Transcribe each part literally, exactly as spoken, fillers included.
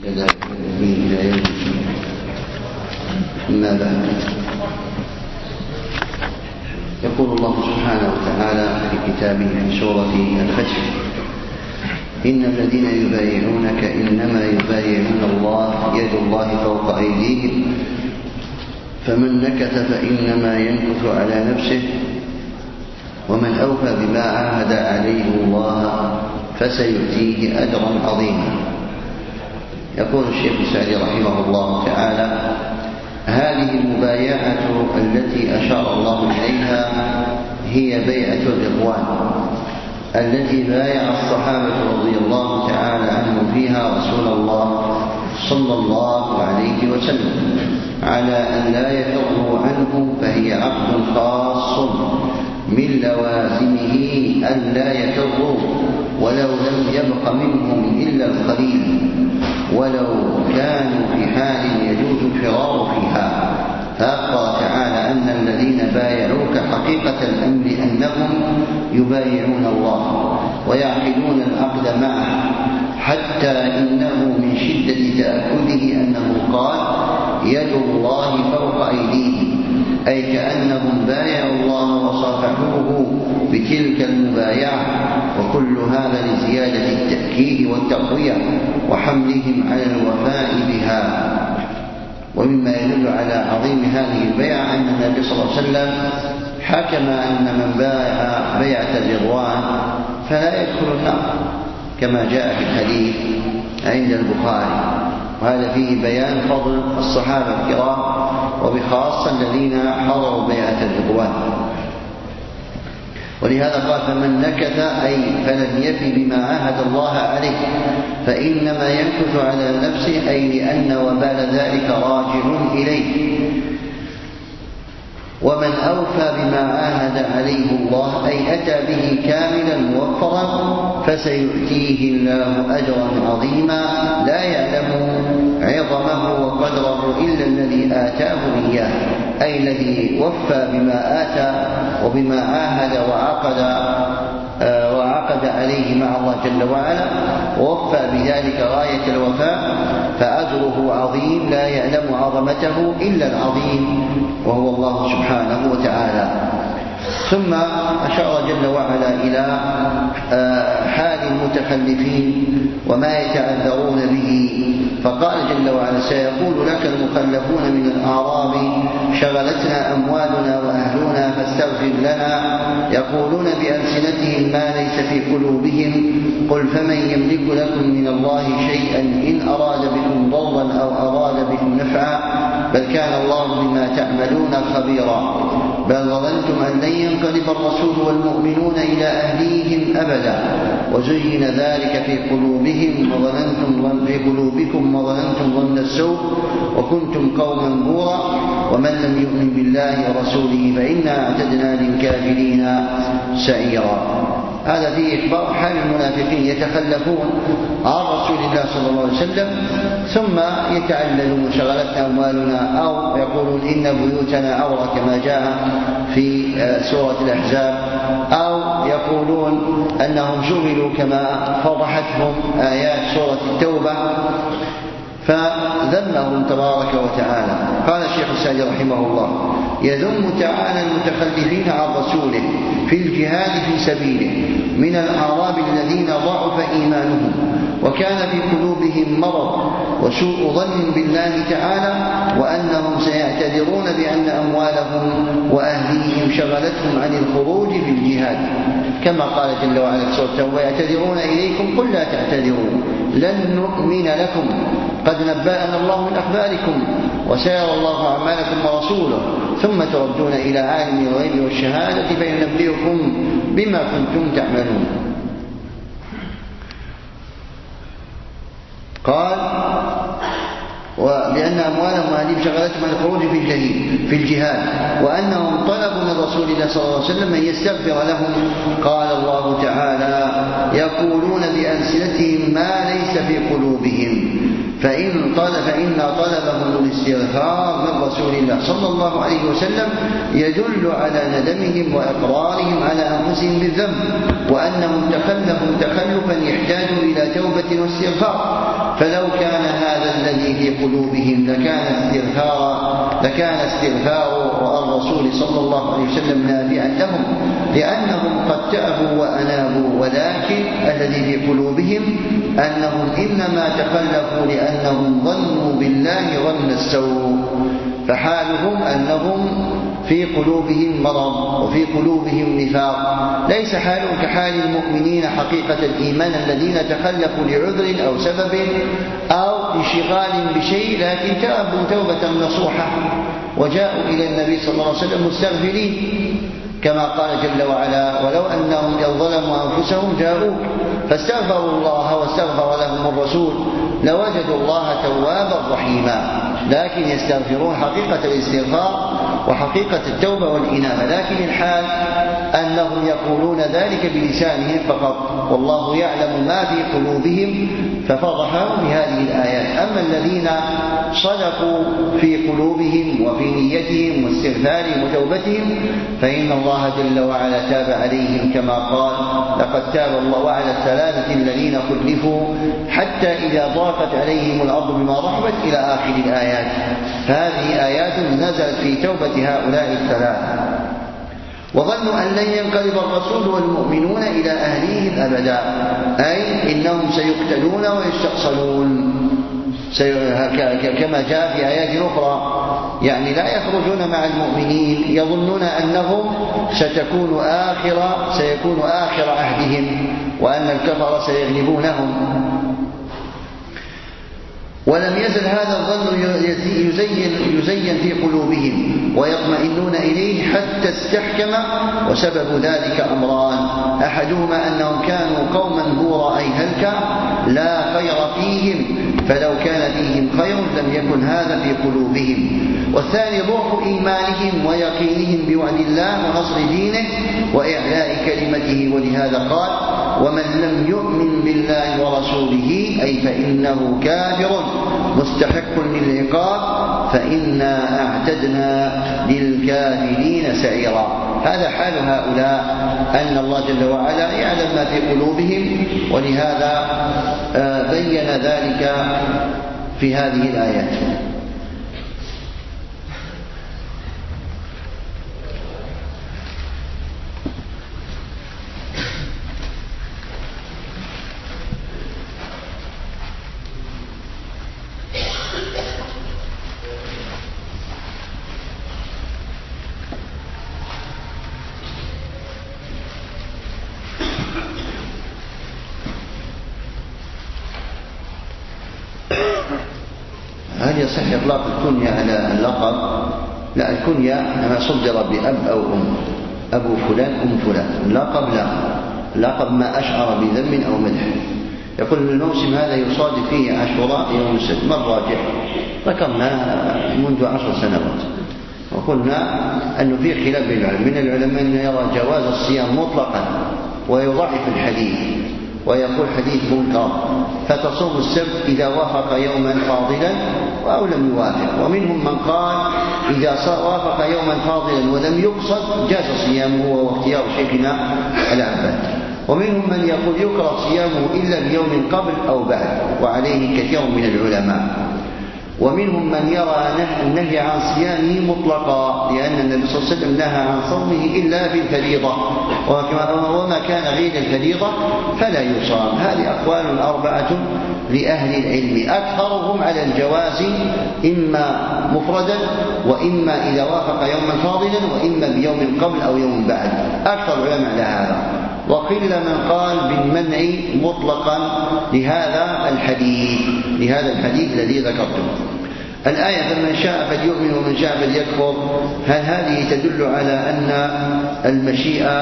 إلى يوم الدين. أما بعد، يقول الله سبحانه وتعالى في كتابه في سورة الفتح: إن الذين يبايعونك إنما يبايعون الله يد الله فوق أيديهم فمن نكث فإنما ينكث على نفسه ومن أوفى بما عاهد عليه الله فسيؤتيه أجرا عظيما. يقول الشيخ السعدي رحمه الله تعالى: هذه المبايعة التي أشار الله إليها هي بيعة الرضوان التي بايع الصحابة رضي الله تعالى عنهم فيها رسول الله صلى الله عليه وسلم على أن لا يفروا عنه، فهي عقد خاص من لوازمه أن لا يفروا ولو لم يبق منهم إلا القليل، ولو كانوا في حال يجوز الفرار فيها. فأخبر تعالى أن الذين بايعوك حقيقة الأمر أنهم يبايعون الله ويعقدون العقد معه، حتى إنه من شدة تأكده أنه قال: يد الله فوق أيديهم، أي كأنهم بايعوا الله وصافحوه بتلك المبايعة. وكل هذا لزيادة التأكيد والتقوية وحملهم على الوفاء بها. ومما يدل على عظيم هذه البيعة أن النبي صلى الله عليه وسلم حكم أن من بايع بيعة الرضوان فلا يدخل النار، كما جاء في الحديث عند البخاري. وهذا فيه بيان فضل الصحابة الكرام وبخاصة الذين حضروا بيعة الرضوان. ولهذا قال: فمن نكث أي فلم يفي بما عاهد الله عليه فإنما ينكث على نفسه، أي لأن وبال ذلك راجع إليه. ومن أوفى بما عاهد عليه الله أي أتى به كاملا موفرا فسيؤتيه الله أجرا عظيما لا يعلم عظمه وقدره إلا الذي آتاه إياه، أي الذي وفى بما آتى وبما عاهد وعقد وعقد عليه مع الله جل وعلا، ووفى بذلك غاية الوفاء، فأجره عظيم لا يعلم عظمته إلا العظيم وهو الله سبحانه وتعالى. ثم أشار جل وعلا إلى حال المتخلفين وما يتعذرون به، فقال جل وعلا: سيقول لك المخلفون من الأعراب شغلتنا أموالنا وأهلنا فاستغفر لنا، يقولون بألسنتهم ما ليس في قلوبهم، قل فمن يملك لكم من الله شيئا إن أراد بكم ضرا أو أراد بكم نفعا، بل كان الله بما تعملون خبيرا، بل ظننتم أن لن ينقلب الرسول والمؤمنون إلى أهليهم أبدا، وزين ذلك في قلوبهم وظننتم في قلوبكم وظننتم ظن السوء وكنتم قوما بورا، ومن لم يؤمن بالله ورسوله فإنا اعتدنا للكافرين سعيرا. هذا فيه إخبار حال المنافقين يتخلفون عن رسول الله صلى الله عليه وسلم ثم يتعللون شغلتنا أموالنا، أو يقولون إن بيوتنا عورة كما جاء في سورة الأحزاب، أو يقولون أنهم شغلوا كما فضحتهم آيات سورة التوبة، فذمهم تبارك وتعالى. قال الشيخ السعدي رحمه الله: يذم تعالى المتخلفين عن رسوله في الجهاد في سبيله من الأعراب الذين ضعف إيمانهم وكان في قلوبهم مرض وسوء ظن بالله تعالى، وأنهم سيعتذرون بأن أموالهم وأهليهم شغلتهم عن الخروج في الجهاد، كما قال جل وعلا في سورة التوبة: يعتذرون إليكم قل لا تعتذروا لن نؤمن لكم قد نبأنا الله من أخباركم وسيرى الله أعمالكم ورسوله ثم تردون إلى عالم الغيب والشهادة فينبئكم بما كنتم تعملون. قال: ولأن أموالهم وأهليهم شغلتهم عن الخروج في الجهاد في الجهاد وأنهم طلبوا من رسول الله صلى الله عليه وسلم أن يستغفر لهم. قال الله تعالى: يقولون بألسنتهم ما ليس في قلوبهم، فإن طلب فإن طلبهم الاستغفار من رسول الله صلى الله عليه وسلم يدل على ندمهم وإقرارهم على أنفسهم بالذنب، وأنهم تخلفوا تخلفا يحتاج إلى توبة واستغفار. فلو كان هذا هذا الذي في قلوبهم لكان استغفار لكان استغفار الرسول صلى الله عليه وسلم نافعا لهم، لأنهم قد تابوا وأنابوا، ولكن الذي في قلوبهم أنهم إنما تخلفوا لأنهم ظنوا بالله ظن السوء، فحالهم أنهم في قلوبهم مرض وفي قلوبهم نفاق، ليس حالهم كحال المؤمنين حقيقة الإيمان الذين تخلفوا لعذر أو سبب أو انشغال بشيء، لكن تابوا توبة نصوحة وجاءوا إلى النبي صلى الله عليه وسلم مستغفرين، كما قال جل وعلا: ولو أنهم إذ ظلموا أنفسهم جاءوك فاستغفروا الله واستغفر لهم الرسول لوجدوا الله توابا رحيما. لكن يستغفرون حقيقة الاستغفار وحقيقة التوبة والإنابة، لكن الحال أنهم يقولون ذلك بلسانهم فقط، والله يعلم ما في قلوبهم ففضحهم بهذه الآيات. أما الذين صدقوا في قلوبهم وفي نيتهم واستغفارهم وتوبتهم فإن الله جل وعلا تاب عليهم، كما قال: لقد تاب الله على الثلاثة الذين خلفوا حتى إذا ضاقت عليهم الأرض بما رحبت إلى آخر الآيات. فهذه آيات نزلت في توبة هؤلاء الثلاثة. وظنوا أن لن ينقلب الرسول والمؤمنون إلى أهليهم أبدا، أي إنهم سيقتلون ويستأصلون كما جاء في آيات أخرى، يعني لا يخرجون مع المؤمنين، يظنون أنهم ستكون آخر سيكون آخر عهدهم وأن الكفر سيغلبونهم. ولم يزل هذا الظن يزين, يزين في قلوبهم ويطمئنون إليه حتى استحكم، وسبب ذلك أمران: أحدهما أنهم كانوا قوما بورا أي هلكا لا خير فيهم، فلو كان فيهم خير لم يكن هذا في قلوبهم، والثاني ضعف إيمانهم ويقينهم بوعد الله ونصر دينه وإعلاء كلمته، ولهذا قال: ومن لم يؤمن بالله ورسوله أي فإنه كافر مستحق للعقاب فإنا أعتدنا للكافرين سعيرا. هذا حال هؤلاء، أن الله جل وعلا يعلم ما في قلوبهم، ولهذا بين ذلك في هذه الآيات. هل يصح إطلاق الكنية على اللقب؟ لا، الكنية ما صدر بأب أو أم، أبو فلان أم فلان. اللقب لا، اللقب ما أشعر بذم أو مدح. يقول الموسم هذا يصادف فيه عاشوراء يوم السبت، ما الراجح؟ ذكرنا منذ عشر سنوات وقلنا أنه في خلاف بين العلماء، من العلماء من يرى جواز الصيام مطلقا ويضعف الحديث ويقول حديث منكر، فتصوم السبت إذا وافق يوما فاضلا أو لم يوافق. ومنهم من قال إذا وافق يوما فاضلا ولم يقصد جاز صيامه، واختيار شيخنا العباد. ومنهم من يقول يكره صيامه إلا بيوم قبل أو بعد، وعليه كثير من العلماء. ومنهم من يرى النهي عن صيامه مطلقا، لأن النبي صلى الله عليه وسلم نهى عن صومه إلا بالفريضة، وما كان غير الفريضة فلا يصام. هذه أقوال أربعة لأهل العلم، أكثرهم على الجواز إما مفردا وإما إذا وافق يوما فاضلا وإما بيوم قبل أو يوم بعد، أكثر العلماء على هذا. وقل من قال بالمنع مطلقا لهذا الحديث لهذا الحديث الذي ذكرته. الآية فمن شاء فليؤمن ومن شاء فليكفر، هل هذه تدل على أن المشيئة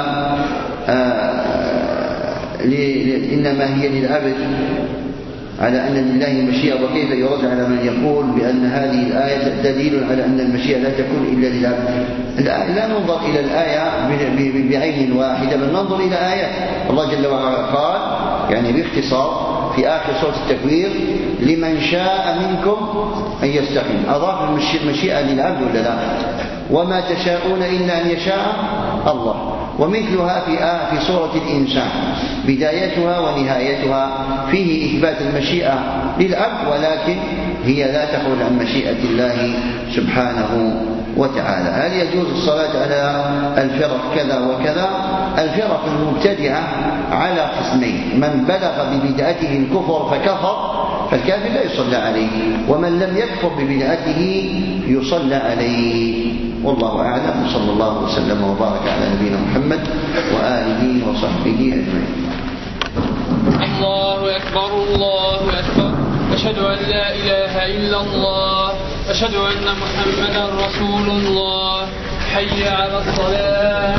إنما هي للعبد، على أن لله مشيئة؟ وكيف يرد على من يقول بأن هذه الآية دليل على أن المشيئة لا تكون إلا للعبد؟ لا ننظر إلى الآية بعين واحدة، بل ننظر إلى آيات. الله جل وعلا قال يعني باختصار في آخر سورة التكوير: لمن شاء منكم أن يستقيم. أضاف المشيئة للعبد ولا لا؟ وما تشاءون إلا أن يشاء الله. ومثلها في آه في سورة الإنسان، بدايتها ونهايتها فيه إثبات المشيئة للعبد، ولكن هي لا تخرج عن مشيئة الله سبحانه وتعالى. هل يجوز الصلاة على الفرق كذا وكذا؟ الفرق المبتدعة على قسمين: من بلغ ببدعته الكفر فكفر فالكافر لا يصلى عليه، ومن لم يكفر ببدعته يصلى عليه. والله أعلم. صلى الله وسلم وبارك على نبينا محمد وآله وصحبه أجمعين. الله أكبر الله أكبر، أشهد أن لا إله إلا الله، أشهد أن محمدا رسول الله، حي على الصلاة.